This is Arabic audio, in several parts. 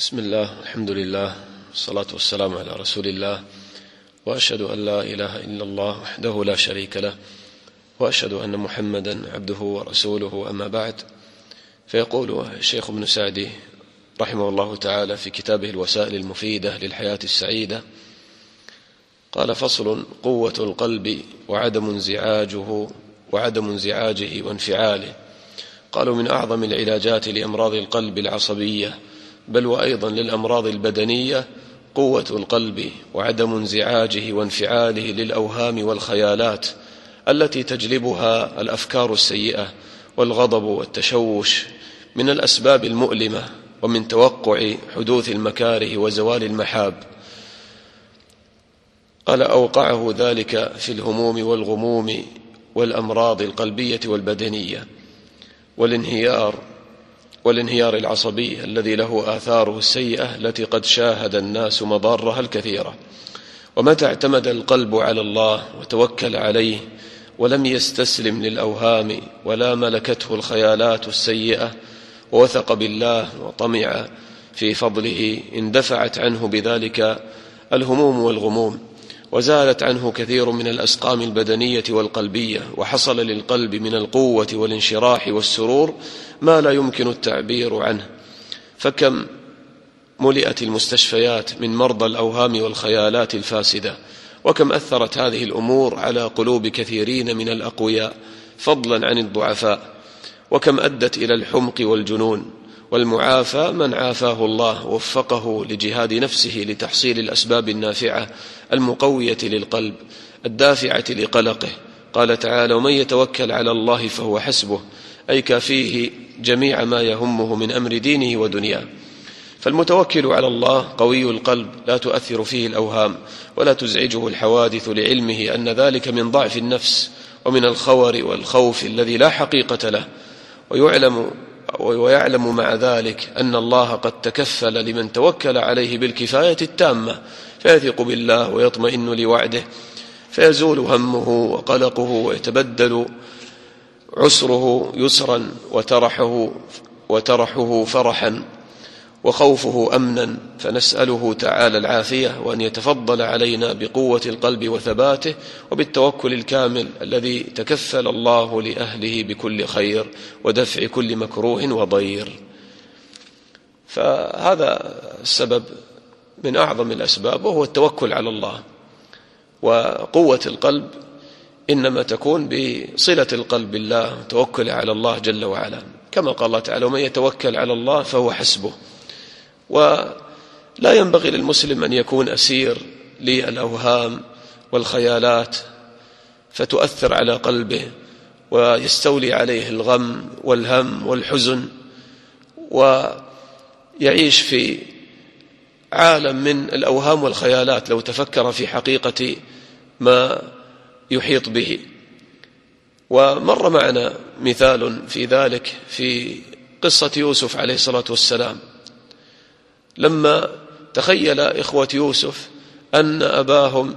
بسم الله، الحمد لله، والصلاة والسلام على رسول الله، وأشهد أن لا إله إلا الله وحده لا شريك له، وأشهد أن محمدا عبده ورسوله، أما بعد. فيقول الشيخ ابن سعدي رحمه الله تعالى في كتابه الوسائل المفيدة للحياة السعيدة، قال: فصل: قوة القلب وعدم انزعاجه وانفعاله. قالوا: من أعظم العلاجات لأمراض القلب العصبية، بل وأيضا للأمراض البدنية، قوة القلب وعدم انزعاجه وانفعاله للأوهام والخيالات التي تجلبها الأفكار السيئة والغضب والتشوش من الأسباب المؤلمة، ومن توقع حدوث المكاره وزوال المحاب. قال: أوقعه ذلك في الهموم والغموم والأمراض القلبية والبدنية والانهيار العصبي الذي له آثاره السيئة التي قد شاهد الناس مضارها الكثيرة. ومتى اعتمد القلب على الله وتوكل عليه ولم يستسلم للأوهام ولا ملكته الخيالات السيئة، ووثق بالله وطمع في فضله، اندفعت عنه بذلك الهموم والغموم، وزالت عنه كثير من الأسقام البدنية والقلبية، وحصل للقلب من القوة والانشراح والسرور ما لا يمكن التعبير عنه. فكم ملئت المستشفيات من مرضى الأوهام والخيالات الفاسدة، وكم أثرت هذه الأمور على قلوب كثيرين من الأقوياء فضلا عن الضعفاء، وكم أدت إلى الحمق والجنون. والمعافى من عافاه الله وفقه لجهاد نفسه لتحصيل الأسباب النافعة المقوية للقلب الدافعة لقلقه. قال تعالى: ومن يتوكل على الله فهو حسبه، أي كافيه جميع ما يهمه من أمر دينه ودنياه. فالمتوكل على الله قوي القلب، لا تؤثر فيه الأوهام ولا تزعجه الحوادث، لعلمه أن ذلك من ضعف النفس ومن الخور والخوف الذي لا حقيقة له، ويعلم مع ذلك أن الله قد تكفل لمن توكل عليه بالكفاية التامة، فيثق بالله ويطمئن لوعده، فيزول همه وقلقه، ويتبدل عسره يسرا وترحه فرحا، وخوفه أمنا. فنسأله تعالى العافية، وأن يتفضل علينا بقوة القلب وثباته، وبالتوكل الكامل الذي تكفل الله لأهله بكل خير ودفع كل مكروه وضير. فهذا السبب من أعظم الأسباب، وهو التوكل على الله. وقوة القلب إنما تكون بصلة القلب بالله وتوكل على الله جل وعلا، كما قال الله تعالى: ومن يتوكل على الله فهو حسبه. ولا ينبغي للمسلم أن يكون أسير للأوهام والخيالات فتؤثر على قلبه ويستولي عليه الغم والهم والحزن، ويعيش في عالم من الأوهام والخيالات لو تفكر في حقيقة ما يحيط به. ومر معنا مثال في ذلك في قصة يوسف عليه الصلاة والسلام، لما تخيل إخوة يوسف أن أباهم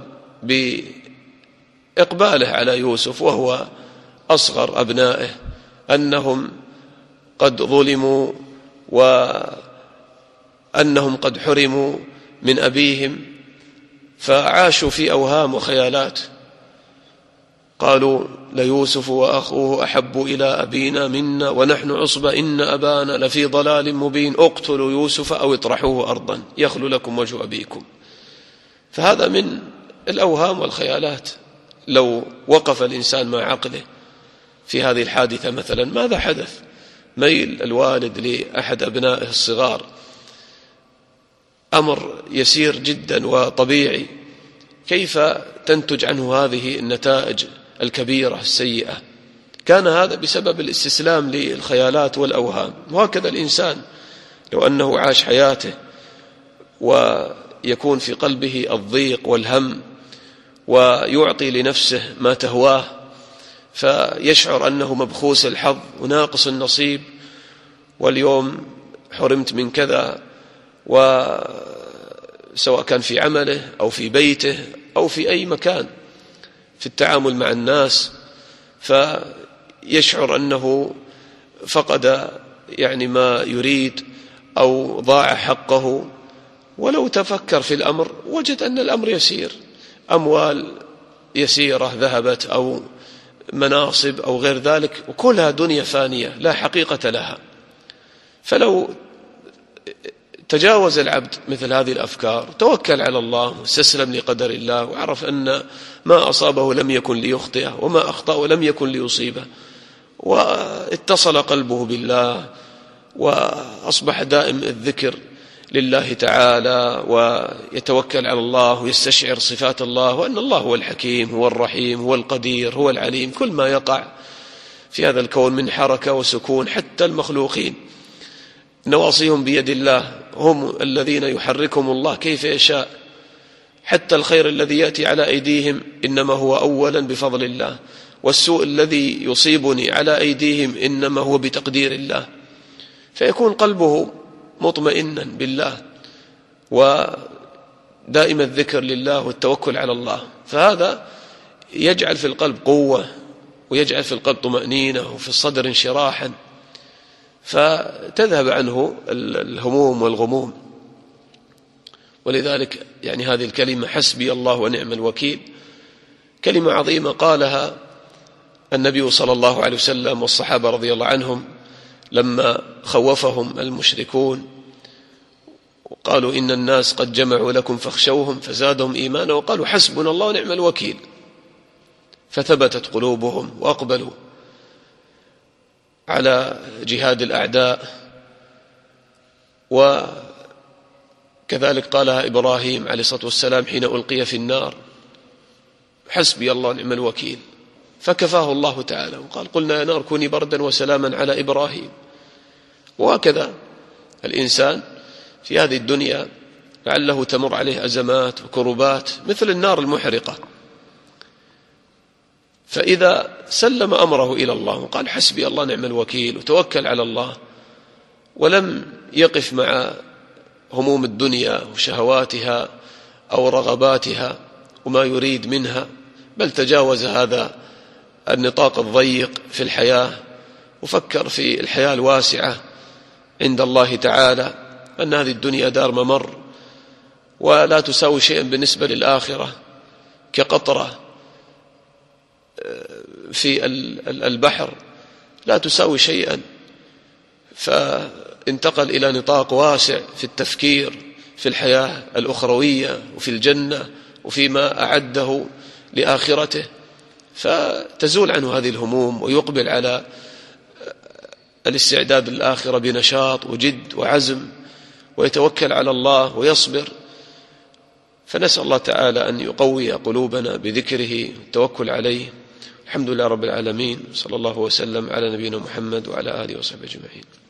بإقباله على يوسف وهو أصغر أبنائه أنهم قد ظلموا، وأنهم قد حرموا من أبيهم، فعاشوا في أوهام وخيالات. قالوا: ليوسف وأخوه أحب إلى أبينا منا ونحن عصبة إن أبانا لفي ضلال مبين، اقتلوا يوسف أو اطرحوه أرضا يخل لكم وجه أبيكم. فهذا من الأوهام والخيالات. لو وقف الإنسان مع عقله في هذه الحادثة مثلا، ماذا حدث؟ ميل الوالد لأحد أبنائه الصغار أمر يسير جدا وطبيعي، كيف تنتج عنه هذه النتائج الكبيرة السيئة؟ كان هذا بسبب الاستسلام للخيالات والأوهام. وهكذا الإنسان لو أنه عاش حياته ويكون في قلبه الضيق والهم، ويعطي لنفسه ما تهواه، فيشعر أنه مبخوس الحظ وناقص النصيب، واليوم حرمت من كذا، وسواء كان في عمله أو في بيته أو في أي مكان في التعامل مع الناس، فيشعر أنه فقد ما يريد، أو ضاع حقه، ولو تفكر في الأمر وجد أن الأمر يسير، أموال يسيرة ذهبت أو مناصب أو غير ذلك، وكلها دنيا فانية لا حقيقة لها. فلو تجاوز العبد مثل هذه الأفكار، توكل على الله واستسلم لقدر الله، وعرف أن ما أصابه لم يكن ليخطئه وما أخطأه لم يكن ليصيبه، واتصل قلبه بالله وأصبح دائم الذكر لله تعالى، ويتوكل على الله ويستشعر صفات الله، وأن الله هو الحكيم هو الرحيم هو القدير هو العليم. كل ما يقع في هذا الكون من حركة وسكون، حتى المخلوقين نواصيهم بيد الله، هم الذين يحركهم الله كيف يشاء. حتى الخير الذي يأتي على أيديهم إنما هو أولا بفضل الله، والسوء الذي يصيبني على أيديهم إنما هو بتقدير الله. فيكون قلبه مطمئنا بالله ودائم الذكر لله والتوكل على الله، فهذا يجعل في القلب قوة ويجعل في القلب طمأنينة وفي الصدر انشراحا، فتذهب عنه الهموم والغموم. ولذلك يعني هذه الكلمة حسبي الله ونعم الوكيل كلمة عظيمة قالها النبي صلى الله عليه وسلم والصحابة رضي الله عنهم لما خوفهم المشركون وقالوا إن الناس قد جمعوا لكم فاخشوهم فزادهم إيمانا وقالوا حسبنا الله ونعم الوكيل، فثبتت قلوبهم وأقبلوا على جهاد الأعداء. وكذلك قالها إبراهيم عليه الصلاة والسلام حين ألقي في النار حسبي الله ونعم الوكيل، فكفاه الله تعالى وقال قلنا يا نار كوني بردا وسلاما على إبراهيم. وهكذا الإنسان في هذه الدنيا لعله تمر عليه أزمات وكربات مثل النار المحرقة، فإذا سلم أمره إلى الله وقال حسبي الله نعم الوكيل وتوكل على الله، ولم يقف مع هموم الدنيا وشهواتها أو رغباتها وما يريد منها، بل تجاوز هذا النطاق الضيق في الحياة وفكر في الحياة الواسعة عند الله تعالى، أن هذه الدنيا دار ممر ولا تساوي شيئا بالنسبة للآخرة، كقطرة في البحر لا تساوي شيئا. فانتقل إلى نطاق واسع في التفكير في الحياة الأخروية وفي الجنة وفيما أعده لآخرته، فتزول عنه هذه الهموم ويقبل على الاستعداد للآخرة بنشاط وجد وعزم، ويتوكل على الله ويصبر. فنسأل الله تعالى أن يقوي قلوبنا بذكره والتوكل عليه. الحمد لله رب العالمين، صلى الله وسلم على نبينا محمد وعلى آله وصحبه أجمعين.